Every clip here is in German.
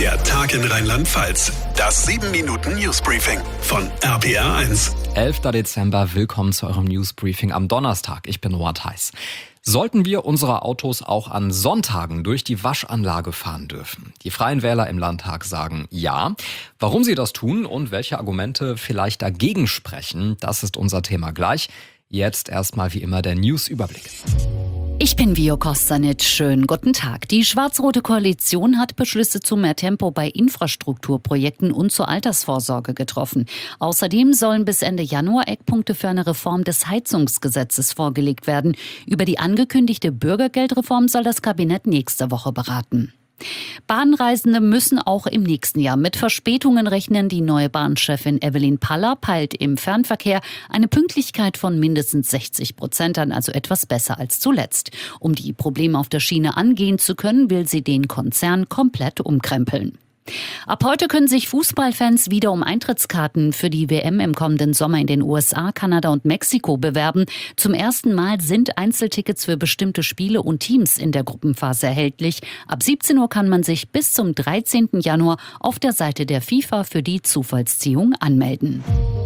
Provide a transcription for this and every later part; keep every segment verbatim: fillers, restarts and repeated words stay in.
Der Tag in Rheinland-Pfalz. Das sieben Minuten Newsbriefing von R P R eins. elfter Dezember, willkommen zu eurem Newsbriefing am Donnerstag. Ich bin Noah Theis. Sollten wir unsere Autos auch an Sonntagen durch die Waschanlage fahren dürfen? Die Freien Wähler im Landtag sagen ja. Warum sie das tun und welche Argumente vielleicht dagegen sprechen, das ist unser Thema gleich. Jetzt erstmal wie immer der News-Überblick. Ich bin Vio Kostanic. Schönen guten Tag. Die schwarz-rote Koalition hat Beschlüsse zu mehr Tempo bei Infrastrukturprojekten und zur Altersvorsorge getroffen. Außerdem sollen bis Ende Januar Eckpunkte für eine Reform des Heizungsgesetzes vorgelegt werden. Über die angekündigte Bürgergeldreform soll das Kabinett nächste Woche beraten. Bahnreisende müssen auch im nächsten Jahr mit Verspätungen rechnen. Die neue Bahnchefin Evelyn Paller peilt im Fernverkehr eine Pünktlichkeit von mindestens sechzig Prozent an, also etwas besser als zuletzt. Um die Probleme auf der Schiene angehen zu können, will sie den Konzern komplett umkrempeln. Ab heute können sich Fußballfans wieder um Eintrittskarten für die W M im kommenden Sommer in den U S A, Kanada und Mexiko bewerben. Zum ersten Mal sind Einzeltickets für bestimmte Spiele und Teams in der Gruppenphase erhältlich. Ab siebzehn Uhr kann man sich bis zum dreizehnten Januar auf der Seite der FIFA für die Zufallsziehung anmelden.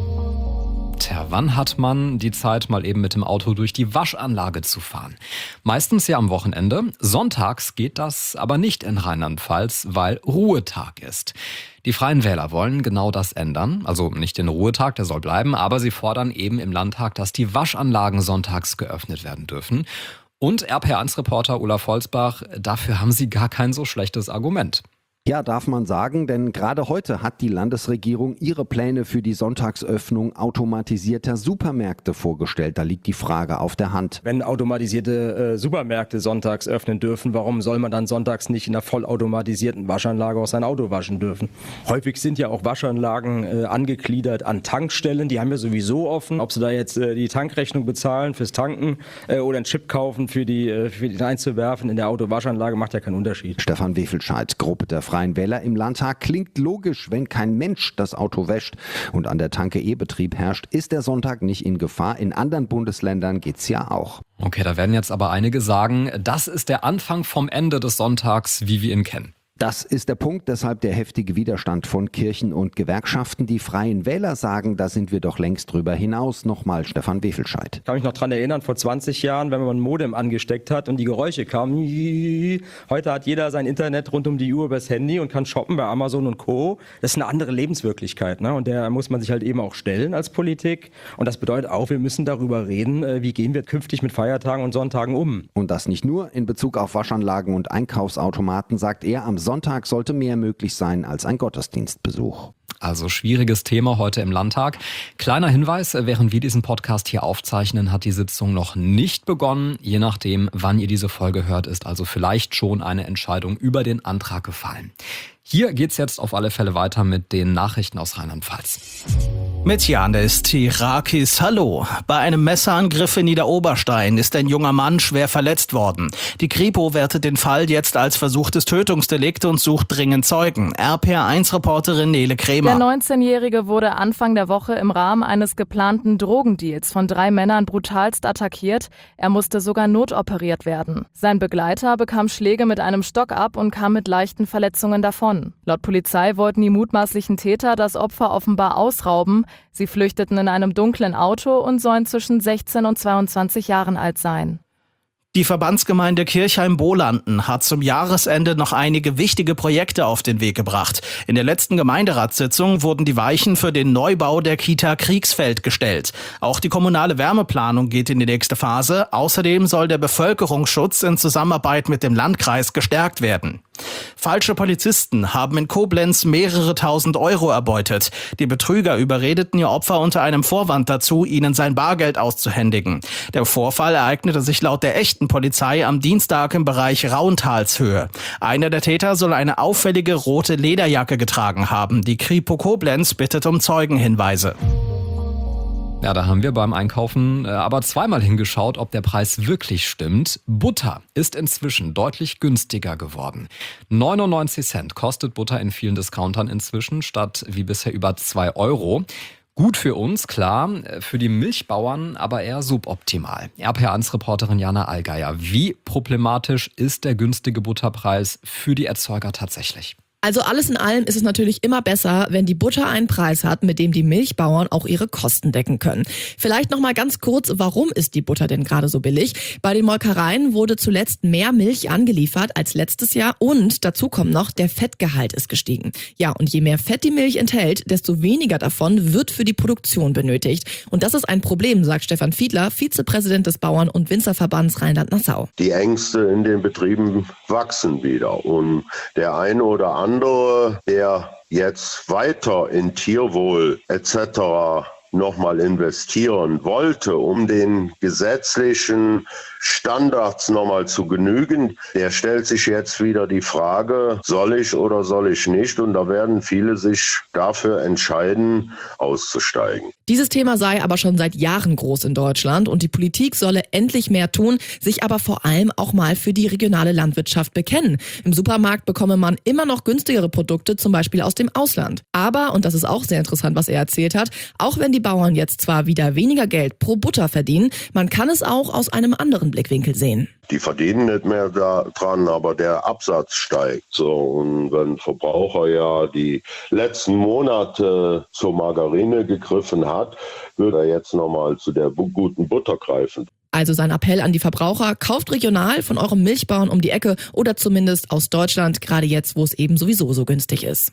Tja, wann hat man die Zeit, mal eben mit dem Auto durch die Waschanlage zu fahren? Meistens ja am Wochenende. Sonntags geht das aber nicht in Rheinland-Pfalz, weil Ruhetag ist. Die Freien Wähler wollen genau das ändern. Also nicht den Ruhetag, der soll bleiben, aber sie fordern eben im Landtag, dass die Waschanlagen sonntags geöffnet werden dürfen. Und R P R eins-Reporter Olaf Holzbach, dafür haben sie gar kein so schlechtes Argument. Ja, darf man sagen, denn gerade heute hat die Landesregierung ihre Pläne für die Sonntagsöffnung automatisierter Supermärkte vorgestellt. Da liegt die Frage auf der Hand. Wenn automatisierte äh, Supermärkte sonntags öffnen dürfen, warum soll man dann sonntags nicht in einer vollautomatisierten Waschanlage auch sein Auto waschen dürfen? Häufig sind ja auch Waschanlagen äh, angegliedert an Tankstellen, die haben ja sowieso offen. Ob sie da jetzt äh, die Tankrechnung bezahlen fürs Tanken äh, oder einen Chip kaufen für die, äh, für die einzuwerfen in der Autowaschanlage, macht ja keinen Unterschied. Stefan Wefelscheid, Gruppe der Freien Wähler im Landtag. Klingt logisch, wenn kein Mensch das Auto wäscht und an der Tanke E-Betrieb herrscht, ist der Sonntag nicht in Gefahr. In anderen Bundesländern geht's ja auch. Okay, da werden jetzt aber einige sagen, das ist der Anfang vom Ende des Sonntags, wie wir ihn kennen. Das ist der Punkt, deshalb der heftige Widerstand von Kirchen und Gewerkschaften. Die Freien Wähler sagen, da sind wir doch längst drüber hinaus. Nochmal Stefan Wefelscheid. Ich kann mich noch dran erinnern, vor zwanzig Jahren, wenn man ein Modem angesteckt hat und die Geräusche kamen. Heute hat jeder sein Internet rund um die Uhr übers Handy und kann shoppen bei Amazon und Co. Das ist eine andere Lebenswirklichkeit, ne? Und der muss man sich halt eben auch stellen als Politik. Und das bedeutet auch, wir müssen darüber reden, wie gehen wir künftig mit Feiertagen und Sonntagen um. Und das nicht nur in Bezug auf Waschanlagen und Einkaufsautomaten, sagt er, am Sonntag sollte mehr möglich sein als ein Gottesdienstbesuch. Also schwieriges Thema heute im Landtag. Kleiner Hinweis, während wir diesen Podcast hier aufzeichnen, hat die Sitzung noch nicht begonnen. Je nachdem, wann ihr diese Folge hört, ist also vielleicht schon eine Entscheidung über den Antrag gefallen. Hier geht's jetzt auf alle Fälle weiter mit den Nachrichten aus Rheinland-Pfalz. Mit Janis Tirakis Hallo. Bei einem Messerangriff in Niederoberstein ist ein junger Mann schwer verletzt worden. Die Kripo wertet den Fall jetzt als versuchtes Tötungsdelikt und sucht dringend Zeugen. R P R eins-Reporterin Nele Kremer. Der neunzehnjährige wurde Anfang der Woche im Rahmen eines geplanten Drogendeals von drei Männern brutalst attackiert. Er musste sogar notoperiert werden. Sein Begleiter bekam Schläge mit einem Stock ab und kam mit leichten Verletzungen davon. Laut Polizei wollten die mutmaßlichen Täter das Opfer offenbar ausrauben. Sie flüchteten in einem dunklen Auto und sollen zwischen sechzehn und zweiundzwanzig Jahren alt sein. Die Verbandsgemeinde Kirchheim-Bolanden hat zum Jahresende noch einige wichtige Projekte auf den Weg gebracht. In der letzten Gemeinderatssitzung wurden die Weichen für den Neubau der Kita Kriegsfeld gestellt. Auch die kommunale Wärmeplanung geht in die nächste Phase. Außerdem soll der Bevölkerungsschutz in Zusammenarbeit mit dem Landkreis gestärkt werden. Falsche Polizisten haben in Koblenz mehrere tausend Euro erbeutet. Die Betrüger überredeten ihr Opfer unter einem Vorwand dazu, ihnen sein Bargeld auszuhändigen. Der Vorfall ereignete sich laut der echten Polizei am Dienstag im Bereich Rauntalshöhe. Einer der Täter soll eine auffällige rote Lederjacke getragen haben. Die Kripo Koblenz bittet um Zeugenhinweise. Ja, da haben wir beim Einkaufen äh, aber zweimal hingeschaut, ob der Preis wirklich stimmt. Butter ist inzwischen deutlich günstiger geworden. neunundneunzig Cent kostet Butter in vielen Discountern inzwischen, statt wie bisher über zwei Euro. Gut für uns, klar, für die Milchbauern aber eher suboptimal. R P R eins-Reporterin Jana Allgeier, wie problematisch ist der günstige Butterpreis für die Erzeuger tatsächlich? Also alles in allem ist es natürlich immer besser, wenn die Butter einen Preis hat, mit dem die Milchbauern auch ihre Kosten decken können. Vielleicht noch mal ganz kurz, warum ist die Butter denn gerade so billig? Bei den Molkereien wurde zuletzt mehr Milch angeliefert als letztes Jahr und dazu kommt noch, der Fettgehalt ist gestiegen. Ja, und je mehr Fett die Milch enthält, desto weniger davon wird für die Produktion benötigt. Und das ist ein Problem, sagt Stefan Fiedler, Vizepräsident des Bauern- und Winzerverbands Rheinland-Nassau. Die Ängste in den Betrieben wachsen wieder und der eine oder andere, der jetzt weiter in Tierwohl et cetera nochmal investieren wollte, um den gesetzlichen Standards nochmal zu genügen, der stellt sich jetzt wieder die Frage, soll ich oder soll ich nicht? Und da werden viele sich dafür entscheiden, auszusteigen. Dieses Thema sei aber schon seit Jahren groß in Deutschland und die Politik solle endlich mehr tun, sich aber vor allem auch mal für die regionale Landwirtschaft bekennen. Im Supermarkt bekomme man immer noch günstigere Produkte, zum Beispiel aus dem Ausland. Aber, und das ist auch sehr interessant, was er erzählt hat, auch wenn die Bauern jetzt zwar wieder weniger Geld pro Butter verdienen, man kann es auch aus einem anderen Blickwinkel sehen. Die verdienen nicht mehr daran, aber der Absatz steigt. So, und wenn Verbraucher ja die letzten Monate zur Margarine gegriffen hat, wird er jetzt nochmal zu der guten Butter greifen. Also sein Appell an die Verbraucher, kauft regional von eurem Milchbauern um die Ecke oder zumindest aus Deutschland, gerade jetzt, wo es eben sowieso so günstig ist.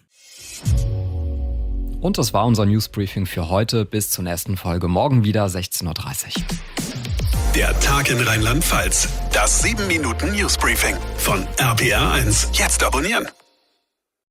Und das war unser Newsbriefing für heute. Bis zur nächsten Folge. Morgen wieder sechzehn Uhr dreißig. Der Tag in Rheinland-Pfalz. Das sieben Minuten Newsbriefing von R P R eins. Jetzt abonnieren.